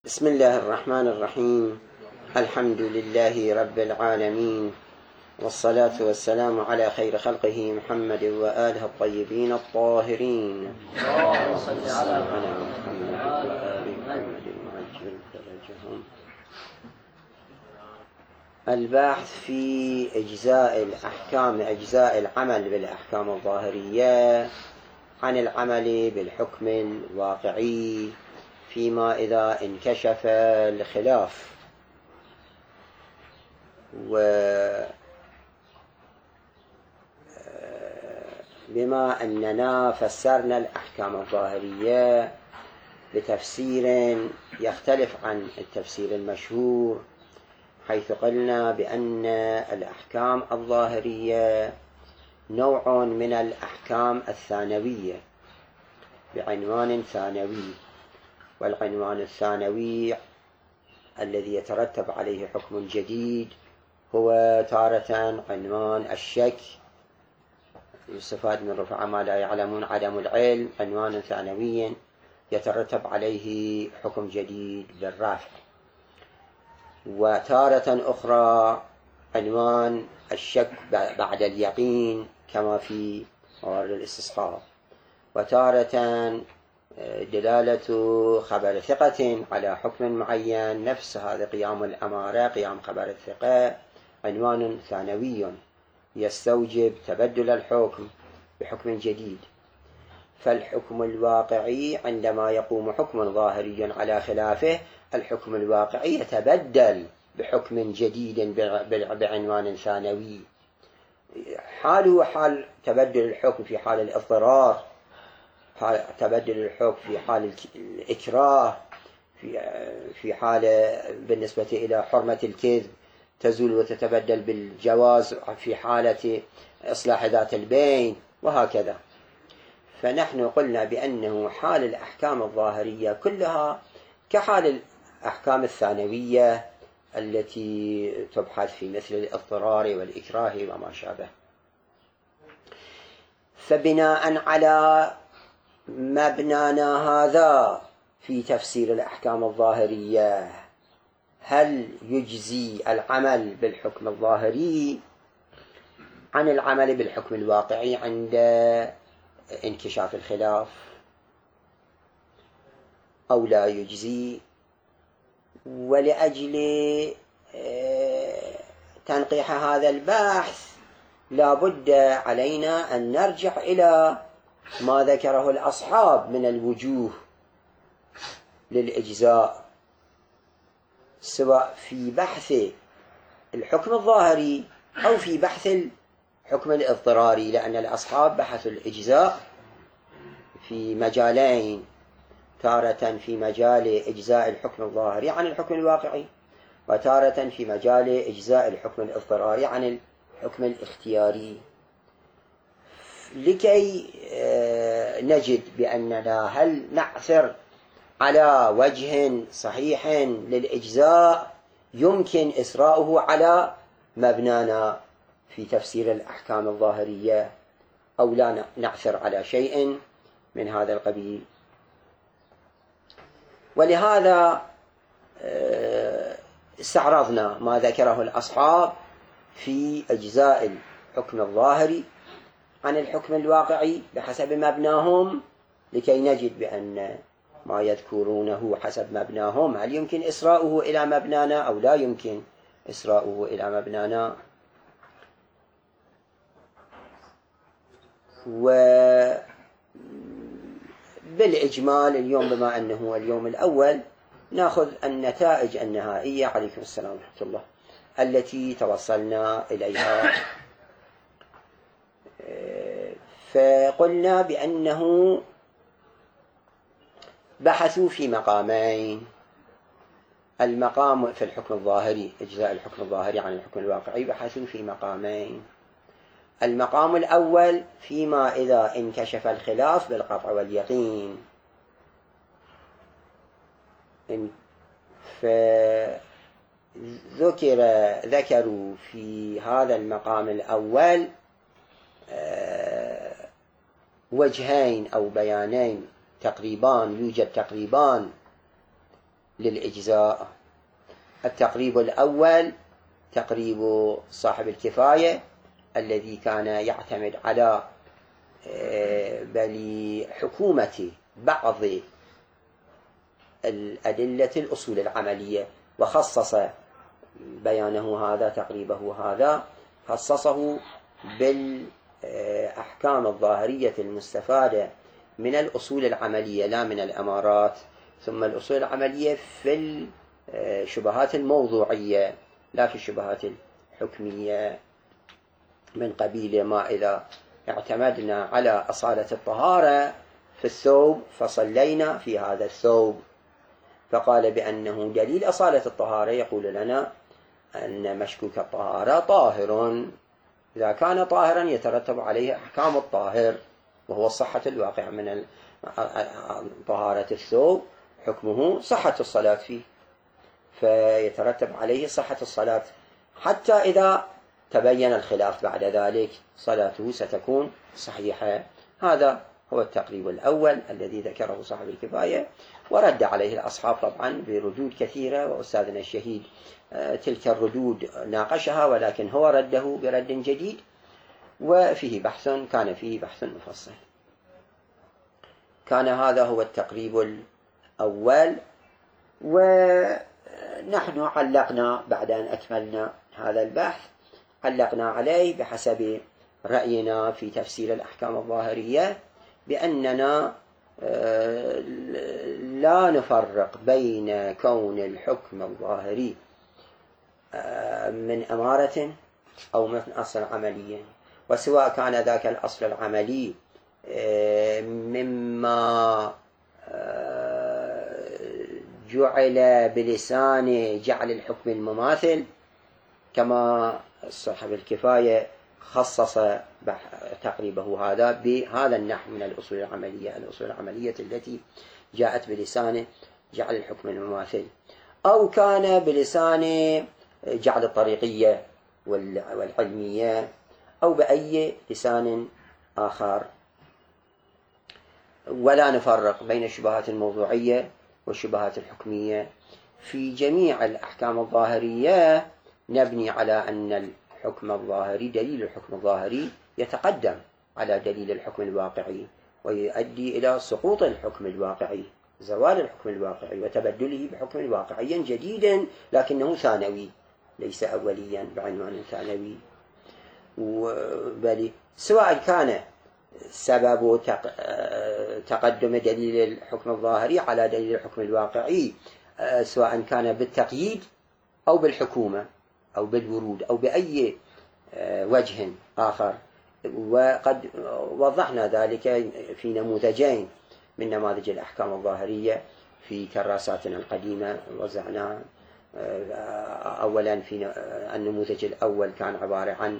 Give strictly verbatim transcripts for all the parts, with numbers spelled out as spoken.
بسم الله الرحمن الرحيم. الحمد لله رب العالمين، والصلاة والسلام على خير خلقه محمد وآله الطيبين الطاهرين. اللهم صل على محمد وآل محمد وعجل فرجهم. البحث في أجزاء الأحكام، أجزاء العمل بالأحكام الظاهرية عن العمل بالحكم الواقعي فيما إذا انكشف الخلاف. وبما أننا فسرنا الأحكام الظاهرية بتفسير يختلف عن التفسير المشهور، حيث قلنا بأن الأحكام الظاهرية نوع من الأحكام الثانوية بعنوان ثانوي، والعنوان الثانوي الذي يترتب عليه حكم جديد هو تارة عنوان الشك، يستفاد من رفع ما لا يعلمون عدم العلم، عنوان ثانوي يترتب عليه حكم جديد بالرفع. وتارة أخرى عنوان الشك بعد اليقين كما في موارد الاستصحاب. وتارة دلالة خبر ثقة على حكم معين، نفس هذا قيام الأمارة، قيام خبر الثقة، عنوان ثانوي يستوجب تبدل الحكم بحكم جديد. فالحكم الواقعي عندما يقوم حكم ظاهري على خلافه، الحكم الواقعي يتبدل بحكم جديد بعنوان ثانوي. حاله حال تبدل الحكم في حال الاضطرار، تبدل الحكم في حال الإكراه، في في حالة بالنسبة إلى حرمة الكذب تزول وتتبدل بالجواز في حالة إصلاح ذات البين، وهكذا. فنحن قلنا بأنه حال الأحكام الظاهرية كلها كحال الأحكام الثانوية التي تبحث في مثل الاضطرار والإكراه وما شابه. فبناء على مبنانا هذا في تفسير الأحكام الظاهرية، هل يجزي العمل بالحكم الظاهري عن العمل بالحكم الواقعي عند انكشاف الخلاف أو لا يجزي؟ ولأجل تنقيح هذا البحث لا بد علينا أن نرجع إلى ما ذكره الأصحاب من الوجوه للإجزاء، سواء في بحث الحكم الظاهري أو في بحث الحكم الاضطراري، لأن الأصحاب بحثوا الإجزاء في مجالين، تارة في مجال إجزاء الحكم الظاهري عن الحكم الواقعي، وتارة في مجال إجزاء الحكم الاضطراري عن الحكم الاختياري، لكي نجد بأننا هل نعثر على وجه صحيح للإجزاء يمكن إسراؤه على مبنانا في تفسير الأحكام الظاهرية، أو لا نعثر على شيء من هذا القبيل. ولهذا استعرضنا ما ذكره الأصحاب في أجزاء الحكم الظاهري عن الحكم الواقعي بحسب مبناهم، لكي نجد بأن ما يذكرونه حسب مبناهم هل يمكن إسراؤه إلى مبنانا أو لا يمكن إسراؤه إلى مبنانا. وبالإجمال اليوم بما أنه اليوم الأول نأخذ النتائج النهائية، عليكم السلام ورحمة الله، التي توصلنا إليها. فقلنا بأنه بحثوا في مقامين. المقام في الحكم الظاهري، إجزاء الحكم الظاهري عن الحكم الواقعي، بحثوا في مقامين. المقام الأول فيما إذا انكشف الخلاف بالقطع واليقين، فذكر ذكروا في هذا المقام الأول وجهين أو بيانين تقريبان، يوجد تقريبان للإجزاء. التقريب الأول تقريب صاحب الكفاية الذي كان يعتمد على بل حكومة بعض الأدلة الأصول العملية، وخصص بيانه هذا تقريبه هذا خصصه بالأحكام الظاهرية المستفادة من الأصول العملية لا من الأمارات، ثم الأصول العملية في الشبهات الموضوعية لا في الشبهات الحكمية، من قبيل ما إذا اعتمدنا على أصالة الطهارة في الثوب فصلينا في هذا الثوب، فقال بأنه دليل أصالة الطهارة يقول لنا أن مشكوك الطهارة طاهر، إذا كان طاهرا يترتب عليه أحكام الطاهر وهو الصحة الواقعة من طهارة الثوب، حكمه صحة الصلاة فيه، فيترتب عليه صحة الصلاة حتى إذا تبين الخلاف بعد ذلك صلاته ستكون صحيحة. هذا هو التقريب الأول الذي ذكره صاحب الكفاية، ورد عليه الأصحاب طبعا بردود كثيرة، وأستاذنا الشهيد تلك الردود ناقشها، ولكن هو رده برد جديد وفيه بحث، كان فيه بحث مفصل. كان هذا هو التقريب الأول، ونحن علقنا بعد أن أكملنا هذا البحث علقنا عليه بحسب رأينا في تفسير الأحكام الظاهرية بأننا لا نفرق بين كون الحكم الظاهري من أمارة أو من أصل عملي، وسواء كان ذاك الأصل العملي مما جعل بلسان جعل الحكم المماثل كما صاحب الكفاية خصص تقريبه هذا بهذا النحو من الأصول العملية، الأصول العملية التي جاءت بلسان جعل الحكم المماثل، أو كان بلسان جعل الطريقية والعلمية، أو بأي لسان آخر. ولا نفرق بين الشبهات الموضوعية والشبهات الحكمية. في جميع الأحكام الظاهرية نبني على أن الحكم الظاهري دليل الحكم الظاهري يتقدم على دليل الحكم الواقعي، ويؤدي إلى سقوط الحكم الواقعي، زوال الحكم الواقعي وتبدله بحكم واقعي جديد لكنه ثانوي ليس أوليا بعنوان ثانوي. بل سواء كان سبب تقدم دليل الحكم الظاهري على دليل الحكم الواقعي سواء كان بالتقييد أو بالحكومة أو بالورود أو بأي وجه آخر، وقد وضحنا ذلك في نموذجين من نماذج الأحكام الظاهرية في كراساتنا القديمة وزعناها. أولا في النموذج الأول كان عبارة عن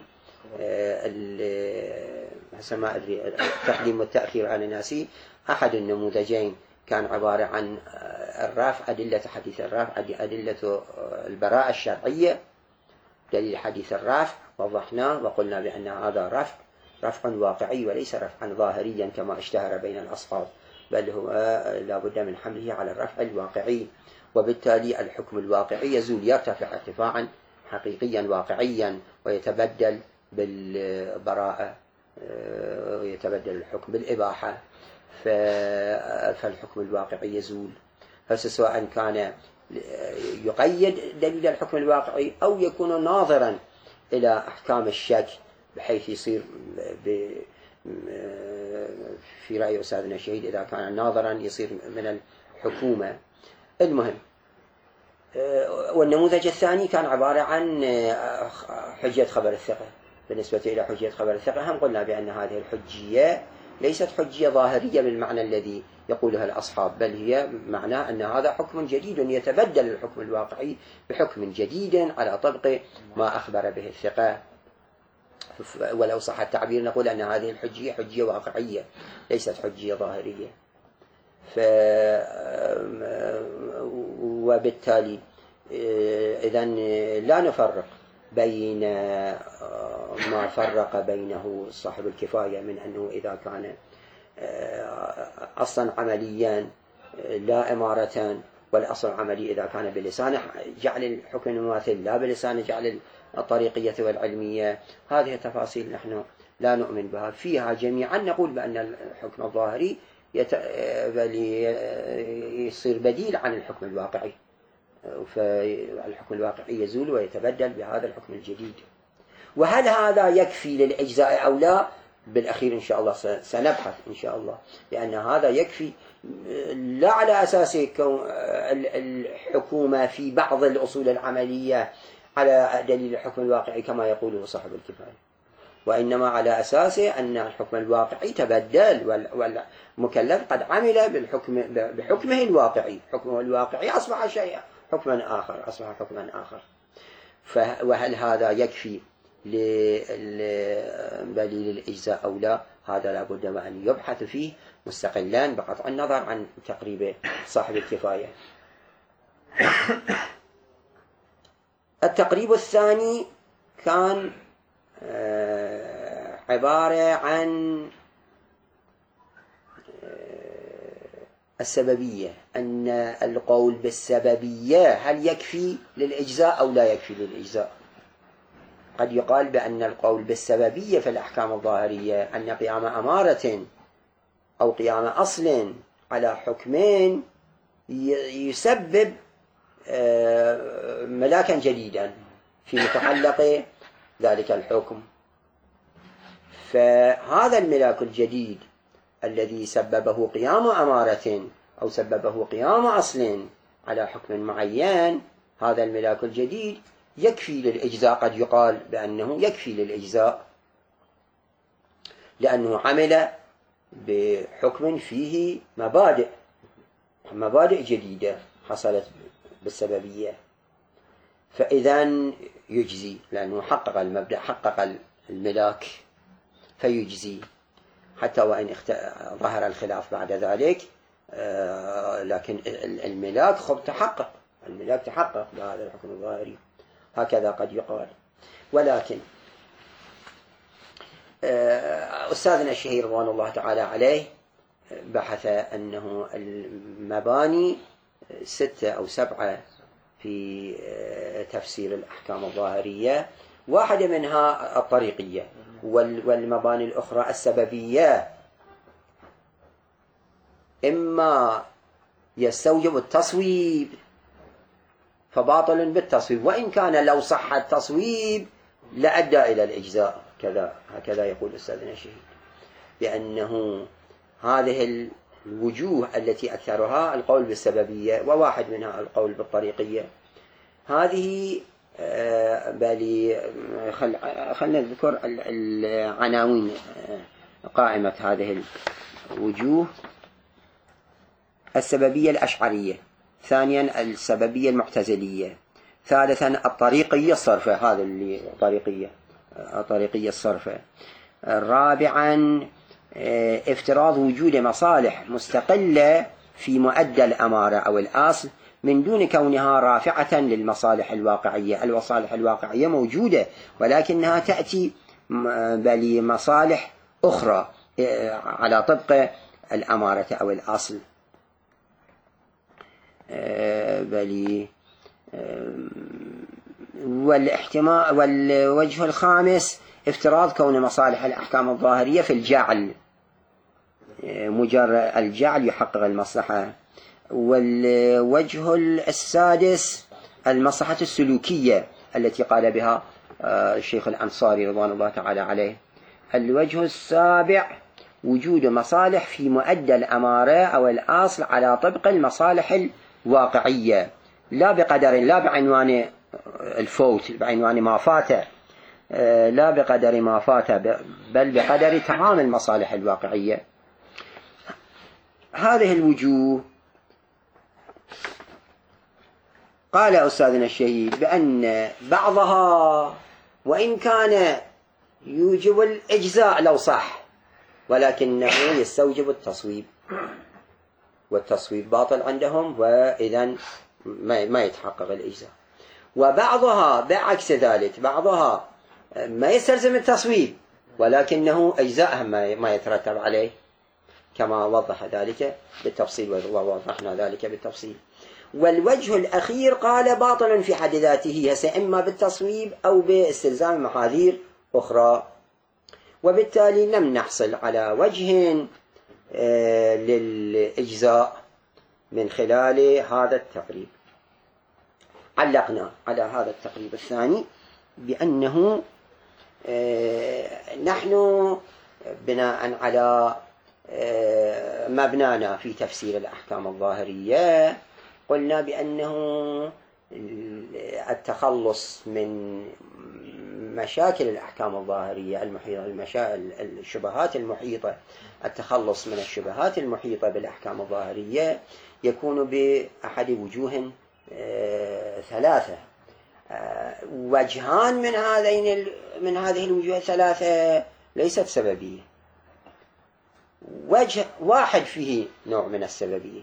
سماء التقديم والتأخير على ناسي. أحد النموذجين كان عبارة عن الرفع، أدلة حديث الرفع، أدلة البراءة الشرعية، دليل حديث الرفع وضحناه وقلنا بأن هذا رفع رفع واقعي وليس رفعا ظاهريا كما اشتهر بين الأصحاب، بل هو لا بد من حمله على الرفع الواقعي، وبالتالي الحكم الواقعي يزول يرتفع ارتفاعا حقيقيا واقعيا ويتبدل بالبراءة ويتبدل الحكم بالإباحة، فالحكم الواقعي يزول. فسواء كان يقيد دليل الحكم الواقعي أو يكون ناظرا إلى أحكام الشك بحيث يصير في رأي أستاذنا الشهيد إذا كان ناظرا يصير من الحكومة. المهم، والنموذج الثاني كان عبارة عن حجية خبر الثقة. بالنسبة إلى حجية خبر الثقة هم قلنا بأن هذه الحجية ليست حجية ظاهرية بالمعنى الذي يقولها الأصحاب، بل هي معناه أن هذا حكم جديد يتبدل الحكم الواقعي بحكم جديد على طبق ما أخبر به الثقة. ولو صح التعبير نقول أن هذه الحجية حجية واقعية ليست حجية ظاهرية. ف... وبالتالي إذن لا نفرق بين ما فرق بينه صاحب الكفاية من أنه إذا كان أصلا عمليا لا إمارة والأصل العملي إذا كان بلسانه جعل الحكم المماثل، لا بلسانه جعل الطريقية والعلمية. هذه تفاصيل نحن لا نؤمن بها. فيها جميعا نقول بأن الحكم الظاهري يت... يصير بديل عن الحكم الواقعي، فالحكم الواقعي يزول ويتبدل بهذا الحكم الجديد. وهل هذا يكفي للإجزاء أو لا؟ بالأخير إن شاء الله سنبحث إن شاء الله، لأن هذا يكفي لا على أساس الحكومة في بعض الأصول العملية على دليل الحكم الواقعي كما يقوله صاحب الكفاية، وإنما على أساس أن الحكم الواقعي تبدل والمكلف قد عمل بالحكم بحكمه الواقعي، حكمه الواقعي أصبح شيئا حكما آخر، أصبح حكما آخر. وهل هذا يكفي لدليل الإجزاء أو لا؟ هذا لابد وأن يبحث فيه مستقلا بقطع النظر عن تقريب صاحب الكفاية. التقريب الثاني كان عبارة عن السببية، أن القول بالسببية هل يكفي للإجزاء أو لا يكفي للإجزاء. قد يقال بأن القول بالسببية في الأحكام الظاهرية أن قيام أمارة أو قيام أصل على حكمين يسبب ملاكا جديدا في متعلق ذلك الحكم، فهذا الملاك الجديد الذي سببه قيام أمارة أو سببه قيام أصل على حكم معين، هذا الملاك الجديد يكفي للإجزاء. قد يقال بأنه يكفي للإجزاء لأنه عمل بحكم فيه مبادئ مبادئ جديدة حصلت بالسببية، فإذا يجزي لأنه حقق المبدأ، حقق الملاك فيجزي، حتى وإن ظهر الخلاف بعد ذلك، لكن الملاك خب تحقق، الملاك تحقق بهذا الحكم الظاهري، هكذا قد يقال. ولكن أستاذنا الشهير رضوان الله تعالى عليه بحث أنه المباني ستة أو سبعة في تفسير الأحكام الظاهرية، واحدة منها الطريقية والمباني الأخرى السببية، إما يستوجب التصويب فباطل بالتصويب، وإن كان لو صح التصويب لأدى إلى الإجزاء، كذا هكذا يقول أستاذنا الشهيد، لأنه هذه الوجوه التي أكثرها القول بالسببية وواحد منها القول بالطريقية، هذه بالي خل... خلنا نذكر العناوين قائمة هذه الوجوه: السببية الأشعرية، ثانيا السببية المعتزلية، ثالثا الطريقية الصرفة، هذا اللي طريقية الطريقية الصرفة، رابعا افتراض وجود مصالح مستقلة في مؤدى الأمارة أو الأصل من دون كونها رافعة للمصالح الواقعية. المصالح الواقعية موجودة ولكنها تأتي بمصالح أخرى على طبق الأمارة أو الأصل. بل والاحتمال والوجه الخامس افتراض كون مصالح الأحكام الظاهرية في الجعل، مجرد الجعل يحقق المصلحة. والوجه السادس المصلحة السلوكية التي قال بها الشيخ الأنصاري رضوان الله تعالى عليه. الوجه السابع وجود مصالح في مؤدى الأمارة أو الأصل على طبق المصالح الواقعية، لا بقدر لا بعنوان الفوت، بعنوان ما فات، لا بقدر ما فات بل بقدر تمام المصالح الواقعية. هذه الوجوه قال أستاذنا الشهيد بأن بعضها وإن كان يوجب الإجزاء لو صح، ولكنه يستوجب التصويب، والتصويب باطل عندهم، وإذا ما يتحقق الإجزاء. وبعضها بعكس ذلك، بعضها ما يستلزم التصويب ولكنه أجزاء ما يترتب عليه، كما وضح ذلك بالتفصيل ووضحنا ذلك بالتفصيل. والوجه الأخير قال باطل في حد ذاته، هسه إما بالتصويب أو باستلزام محاذير أخرى، وبالتالي لم نحصل على وجه للإجزاء من خلال هذا التقريب. علقنا على هذا التقريب الثاني بأنه نحن بناء على مبنانا في تفسير الأحكام الظاهرية قلنا بأنه التخلص من مشاكل الأحكام الظاهرية المحيطة المشاكل الشبهات المحيطة التخلص من الشبهات المحيطة بالأحكام الظاهرية يكون بأحد وجوه ثلاثة. وجهان من هذين من هذه الوجوه الثلاثة ليست سببية، وجه واحد فيه نوع من السببية،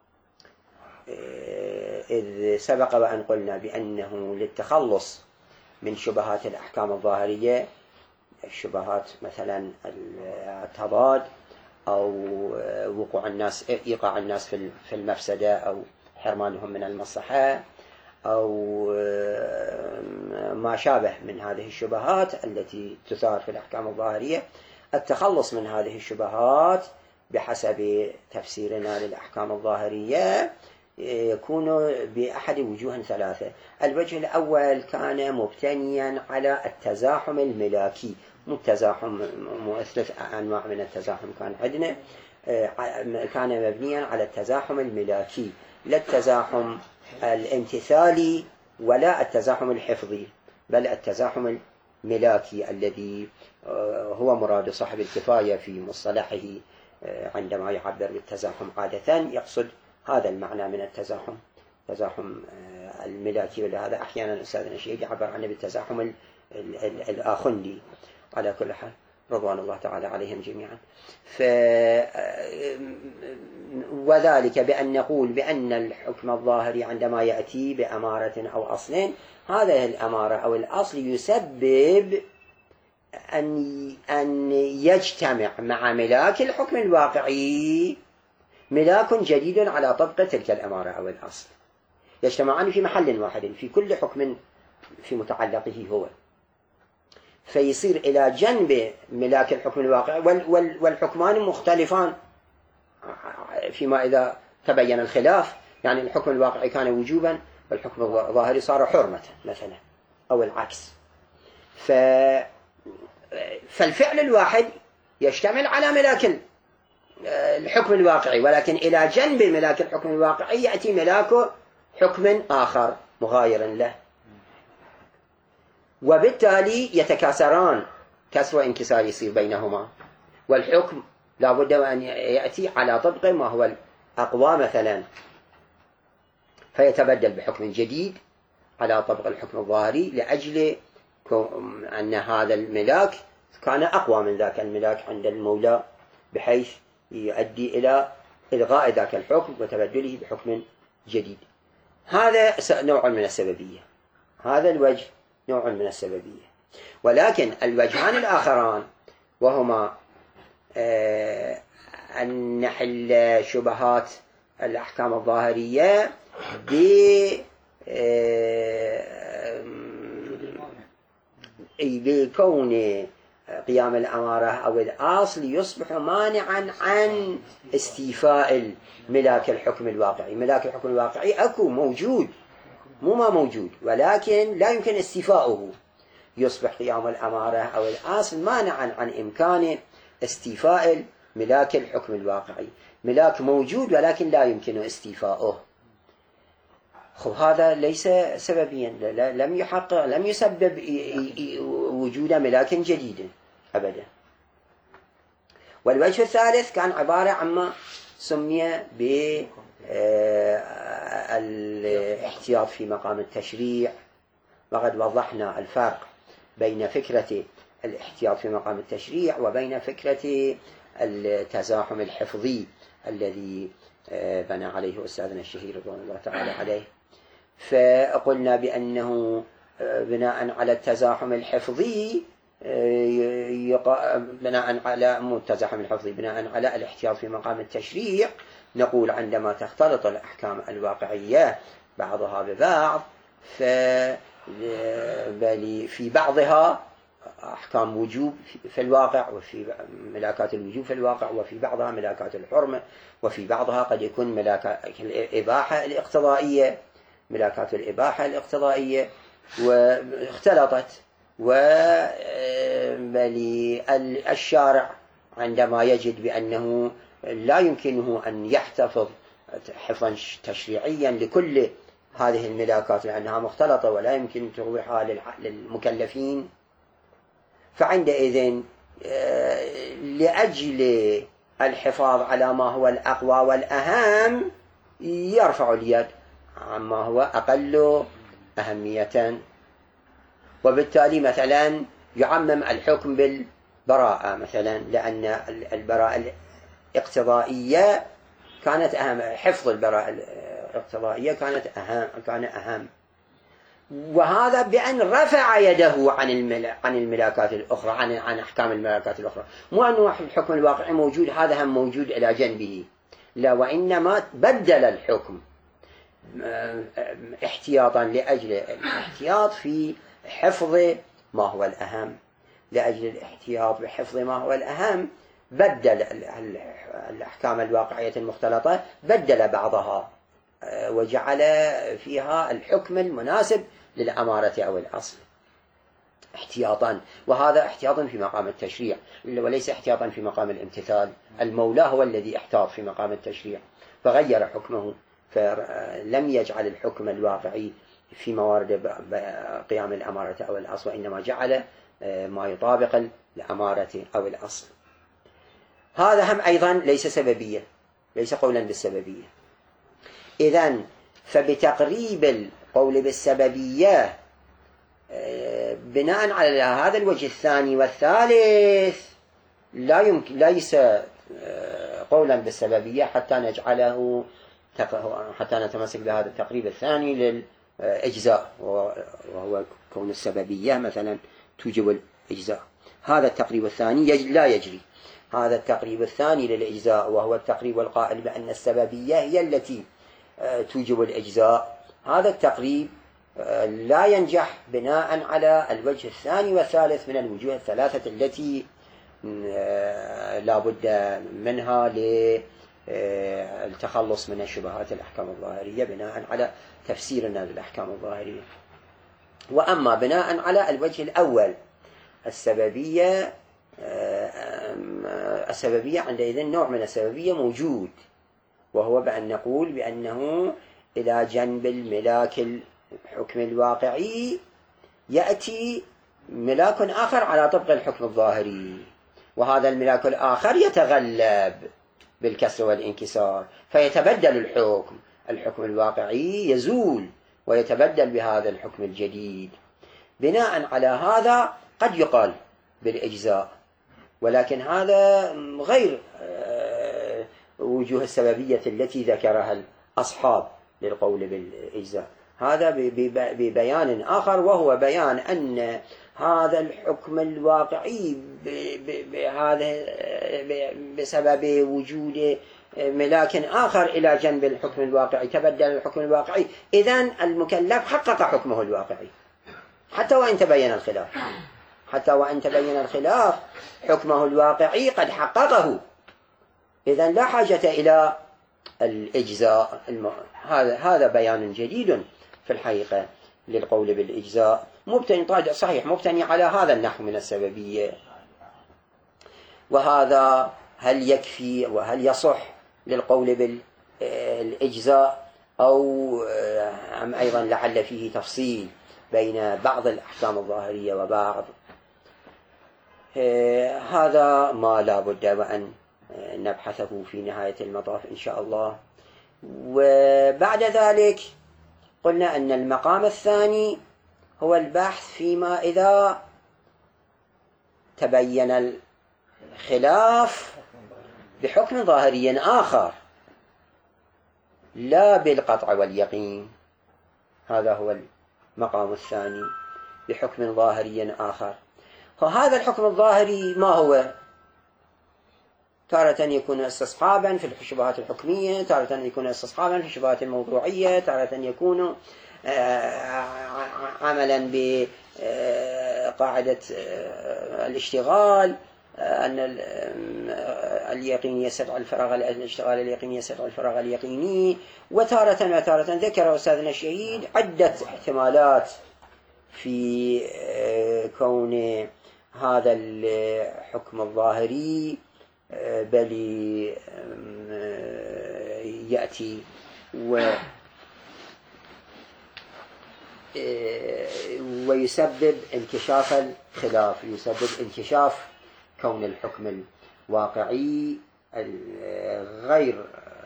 إذ سبق وأن قلنا بأنه للتخلص من شبهات الأحكام الظاهرية، الشبهات مثلا التضاد أو وقوع الناس إيقاع الناس في المفسدة أو حرمانهم من المصلحة أو ما شابه من هذه الشبهات التي تثار في الأحكام الظاهرية، التخلص من هذه الشبهات بحسب تفسيرنا للأحكام الظاهرية يكون بأحد وجوه ثلاثة. الوجه الأول كان مبتنيا على التزاحم الملاكي، مو التزاحم، ثلاث أنواع من التزاحم كان عندنا، كان مبنيا على التزاحم الملاكي، لا التزاحم الامتثالي ولا التزاحم الحفظي، بل التزاحم الملاكي الذي هو مراد صاحب الكفاية في مصطلحه عندما يعبر بالتزاحم عادة يقصد هذا المعنى من التزاحم، تزاحم الملاكي، ولهذا أحيانا أستاذنا الشهيد يعبر عنه بالتزاحم الآخندي. على كل حال رضوان الله تعالى عليهم جميعا. ف... وذلك بأن نقول بأن الحكم الظاهري عندما يأتي بأمارة أو أصل، هذه الأمارة أو الأصل يسبب أن أن يجتمع مع ملاك الحكم الواقعي ملاك جديد على طبق تلك الأمارة أو الأصل، يجتمعان في محل واحد في كل حكم في متعلقه هو، فيصير إلى جنب ملاك الحكم الواقعي، والحكمان مختلفان فيما إذا تبين الخلاف، يعني الحكم الواقعي كان وجوبا والحكم الظاهري صار حرمة مثلا أو العكس. ف... فالفعل الواحد يشتمل على ملاك الحكم الواقعي، ولكن إلى جنب ملاك الحكم الواقعي يأتي ملاك حكم آخر مغاير له، وبالتالي يتكاثران، كسر وانكسار يصير بينهما، والحكم لا بد أن يأتي على طبق ما هو الأقوى مثلا، فيتبدل بحكم جديد على طبق الحكم الظاهري لأجل أن هذا الملاك كان أقوى من ذاك الملاك عند المولى، بحيث يؤدي إلى إلغاء ذاك الحكم وتبدله بحكم جديد. هذا نوع من السببية، هذا الوجه نوع من السببية. ولكن الوجهان الآخران وهما آه أن نحل شبهات الأحكام الظاهرية ب آه بكون قيام الأمارة أو الأصل يصبح مانعا عن استيفاء ملاك الحكم الواقعي. ملاك الحكم الواقعي أكو موجود، مو ما موجود، ولكن لا يمكن استيفاؤه، يصبح قيام الأمارة أو الأصل مانعا عن إمكان استيفاء ملاك الحكم الواقعي. ملاك موجود ولكن لا يمكن استيفاؤه. خب هذا ليس سببيا، لم يحقق، لم يسبب وجود ملاك جديد أبدا. والوجه الثالث كان عبارة عما سمي بالاحتياط في مقام التشريع، وقد وضحنا الفرق بين فكرة الاحتياط في مقام التشريع وبين فكرة التزاحم الحفظي الذي بنى عليه أستاذنا الشهير رضوان الله تعالى عليه. فقلنا بأنه بناء على التزاحم الحفظي بناء على مو التزاحم الحفظي بناء على الاحتياط في مقام التشريع نقول عندما تختلط الأحكام الواقعية بعضها ببعض ففي بعضها أحكام وجوب في الواقع، وفي ملاكات الوجوب في الواقع، وفي بعضها ملاكات الحرمة، وفي بعضها قد يكون ملاكات الإباحة الاقتضائية ملاكات الإباحة الاقتضائية واختلطت. والشارع عندما يجد بأنه لا يمكنه أن يحتفظ حفظا تشريعيا لكل هذه الملاكات لأنها مختلطة ولا يمكن توضيحها للمكلفين، فعندئذ لأجل الحفاظ على ما هو الأقوى والأهم يرفع اليد عما هو أقل أهمية، وبالتالي مثلا يعمم الحكم بالبراءة مثلا، لأن البراءة الاقتضائية كانت أهم، حفظ البراءة الاقتضائية كانت أهم كان أهم، وهذا بأن رفع يده عن عن الملاكات الأخرى، عن عن أحكام الملاكات الأخرى، مو أنه الحكم الواقعي موجود هذا هم موجود إلى جنبه، لا، وإنما بدل الحكم احتياطا لأجل الاحتياط في حفظ ما هو الأهم، لأجل الاحتياط بحفظ ما هو الأهم بدل الأحكام الواقعية المختلطة، بدل بعضها وجعل فيها الحكم المناسب للأمارة أو الأصل احتياطا، وهذا احتياط في مقام التشريع وليس احتياطا في مقام الامتثال. المولى هو الذي احتاط في مقام التشريع فغير حكمه، فلم يجعل الحكم الواقعي في موارد قيام الأمارة أو الأصل، وإنما جعل ما يطابق الأمارة أو الأصل. هذا هم أيضا ليس سببية، ليس قولا بالسببية. إذن فبتقريب القول بالسببية بناء على هذا الوجه الثاني والثالث لا يمكن ليس قولا بالسببية حتى نجعله حتى نتمسك بهذا التقريب الثاني للإجزاء، وهو كون السببية مثلا توجب الإجزاء. هذا التقريب الثاني لا يجري. هذا التقريب الثاني للإجزاء وهو التقريب القائل بأن السببية هي التي توجب الإجزاء، هذا التقريب لا ينجح بناء على الوجه الثاني والثالث من الوجوه الثلاثة التي لا بد منها للتخلص من الشبهات الأحكام الظاهرية بناء على تفسيرنا للأحكام الظاهرية. وأما بناء على الوجه الأول السببية، السببية عندئذ نوع من السببية موجود، وهو بأن نقول بأنه إلى جنب الملاك الحكم الواقعي يأتي ملاك آخر على طبق الحكم الظاهري، وهذا الملاك الآخر يتغلب بالكسر والانكسار فيتبدل الحكم، الحكم الواقعي يزول ويتبدل بهذا الحكم الجديد. بناء على هذا قد يقال بالإجزاء، ولكن هذا غير وجوه السببية التي ذكرها الأصحاب للقول بالإجزاء. هذا ببيان آخر، وهو بيان أن هذا الحكم الواقعي بهذا بسبب وجود ملاك آخر إلى جنب الحكم الواقعي تبدل الحكم الواقعي، إذن المكلف حقق حكمه الواقعي حتى وإن تبين الخلاف، حتى وإن تبين الخلاف حكمه الواقعي قد حققه، إذن لا حاجة إلى الإجزاء. هذا هذا بيان جديد في الحقيقة للقول بالإجزاء، مبتني صحيح مبتني على هذا النحو من السببية. وهذا هل يكفي وهل يصح للقول بالإجزاء، أو أم أيضا لعل فيه تفصيل بين بعض الأحكام الظاهرية وبعض، هذا ما لا بد وأن نبحثه في نهاية المطاف إن شاء الله. وبعد ذلك قلنا أن المقام الثاني هو البحث فيما إذا تبين الخلاف بحكم ظاهري آخر لا بالقطع واليقين، هذا هو المقام الثاني بحكم ظاهري آخر. وهذا الحكم الظاهري ما هو؟ تارة يكون استصحابا في الشبهات الحكمية، تارة يكون استصحابا في الشبهات الموضوعية، تارة يكون عملا بقاعدة الاشتغال، أن اليقين يستدعي الفراغ، الاشتغال اليقيني يستدعي الفراغ اليقيني. وتارة وتارة ذكر أستاذنا الشهيد عدة احتمالات في كون هذا الحكم الظاهري بل يأتي و ويسبب انكشاف الخلاف، يسبب انكشاف كون الحكم الواقعي غير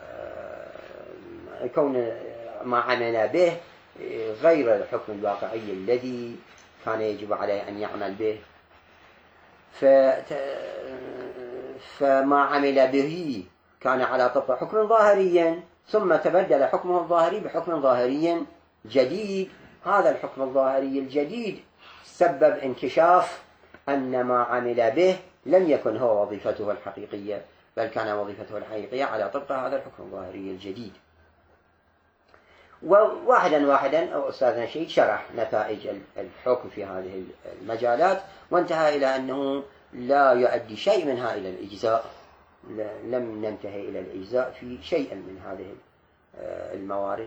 كون ما عمل به غير الحكم الواقعي الذي كان يجب عليه أن يعمل به. فما عمل به كان على طبق حكم ظاهريا، ثم تبدل حكمه الظاهري بحكم ظاهري جديد. هذا الحكم الظاهري الجديد سبب انكشاف أن ما عمل به لم يكن هو وظيفته الحقيقية، بل كان وظيفته الحقيقية على طبق هذا الحكم الظاهري الجديد. وواحدا واحدا أو أستاذنا شيء شرح نتائج الحكم في هذه المجالات، وانتهى إلى أنه لا يؤدي شيء منها إلى الإجزاء. لم ننتهي إلى الإجزاء في شيء من هذه الموارد،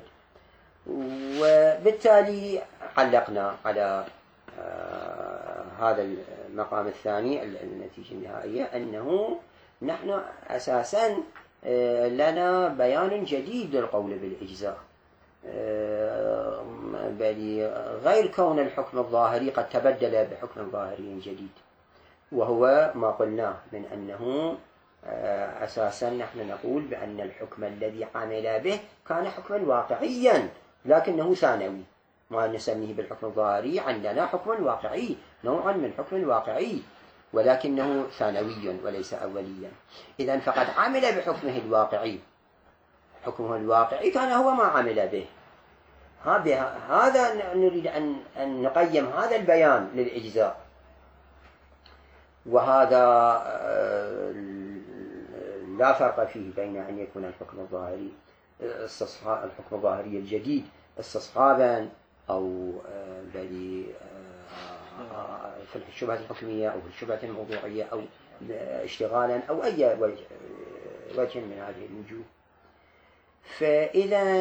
وبالتالي علقنا على هذا المقام الثاني النتيجة النهائية أنه نحن أساسا لنا بيان جديد للقول بالإجزاء، بل غير كون الحكم الظاهري قد تبدل بحكم ظاهري جديد، وهو ما قلناه من أنه أساسا نحن نقول بأن الحكم الذي عمل به كان حكما واقعيا لكنه ثانوي، ما نسميه بالحكم الظاهري عندنا حكم واقعي، نوعا من حكم واقعي ولكنه ثانوي وليس أوليا. إذن فقد عمل بحكمه الواقعي، حكمه الواقعي كان هو ما عمل به. هذا نريد أن نقيم هذا البيان للإجزاء، وهذا لا فرق فيه بين أن يكون الحكم الظاهري الحكم الظاهري الجديد استصحابا أو بل في الشبهة الحكمية أو في الشبهة الموضوعية أو اشتغالا أو أي وجه من هذه الوجوه. فإذا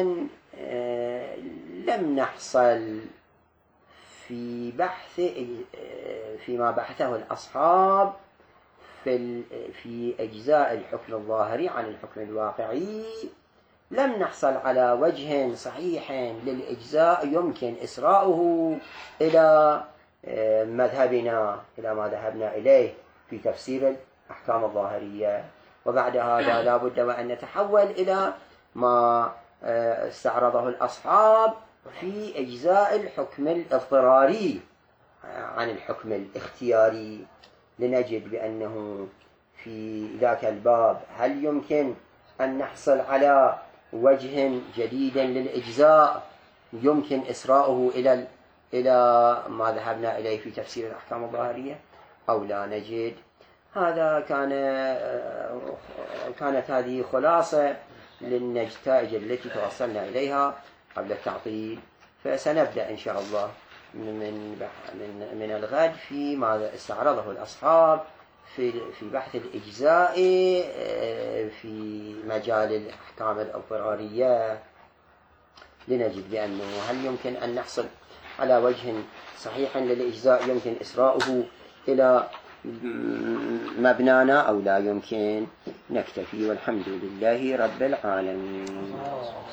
لم نحصل في بحث فيما بحثه الأصحاب في في أجزاء الحكم الظاهري عن الحكم الواقعي، لم نحصل على وجه صحيح للإجزاء يمكن إسراؤه إلى مذهبنا، إلى ما ذهبنا إليه في تفسير الأحكام الظاهرية. وبعد هذا لا بد وأن نتحول إلى ما استعرضه الأصحاب في أجزاء الحكم الاضطراري عن الحكم الاختياري، لنجد بأنه في ذاك الباب هل يمكن أن نحصل على وجه جديد للإجزاء يمكن إسراؤه إلى إلى ما ذهبنا إليه في تفسير الأحكام الظاهرية أو لا نجد. هذا كان كانت هذه خلاصة للنتائج التي توصلنا إليها قبل التعطيل. فسنبدأ إن شاء الله من من الغد في ما استعرضه الأصحاب في في بحث الإجزاء في مجال الأحكام الاضطرارية، لنجد بأنه هل يمكن أن نحصل على وجه صحيح للإجزاء يمكن إسراؤه إلى مبنانا أو لا يمكن. نكتفي والحمد لله رب العالمين.